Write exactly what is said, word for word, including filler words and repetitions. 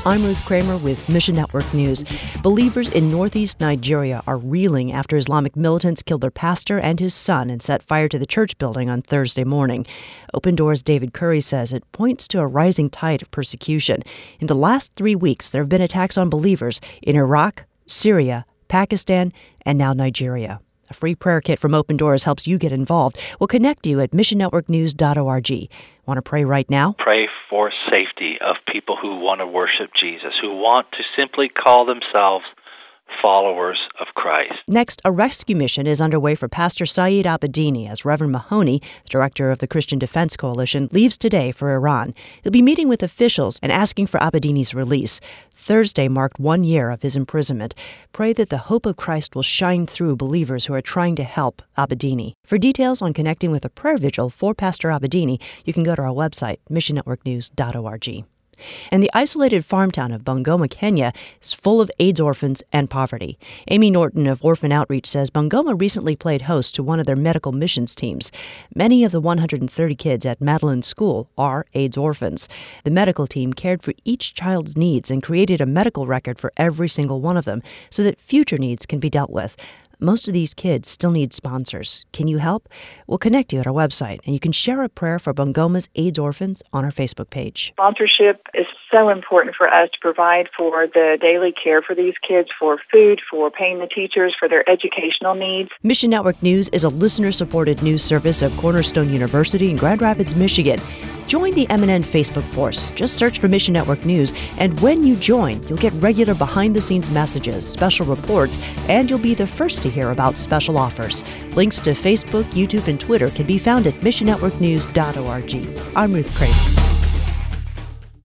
I'm Ruth Kramer with Mission Network News. Believers in northeast Nigeria are reeling after Islamic militants killed their pastor and his son and set fire to the church building on Thursday morning. Open Doors' David Curry says it points to a rising tide of persecution. In the last three weeks, there have been attacks on believers in Iraq, Syria, Pakistan, and now Nigeria. A free prayer kit from Open Doors helps you get involved. We'll connect you at mission network news dot org. Want to pray right now? Pray for safety of people who want to worship Jesus, who want to simply call themselves followers of Christ. Next, a rescue mission is underway for Pastor Saeed Abedini as Reverend Mahoney, the director of the Christian Defense Coalition, leaves today for Iran. He'll be meeting with officials and asking for Abedini's release. Thursday marked one year of his imprisonment. Pray that the hope of Christ will shine through believers who are trying to help Abedini. For details on connecting with a prayer vigil for Pastor Abedini, you can go to our website, mission network news dot org. And the isolated farm town of Bungoma, Kenya, is full of AIDS orphans and poverty. Amy Norton of Orphan Outreach says Bungoma recently played host to one of their medical missions teams. Many of the one hundred thirty kids at Madeline School are AIDS orphans. The medical team cared for each child's needs and created a medical record for every single one of them so that future needs can be dealt with. Most of these kids still need sponsors. Can you help? We'll connect you at our website, and you can share a prayer for Bungoma's AIDS orphans on our Facebook page. Sponsorship is so important for us to provide for the daily care for these kids, for food, for paying the teachers, for their educational needs. Mission Network News is a listener-supported news service of Cornerstone University in Grand Rapids, Michigan. Join the M N N Facebook force. Just search for Mission Network News, and when you join, you'll get regular behind-the-scenes messages, special reports, and you'll be the first to hear about special offers. Links to Facebook, YouTube, and Twitter can be found at mission network news dot org. I'm Ruth Kramer.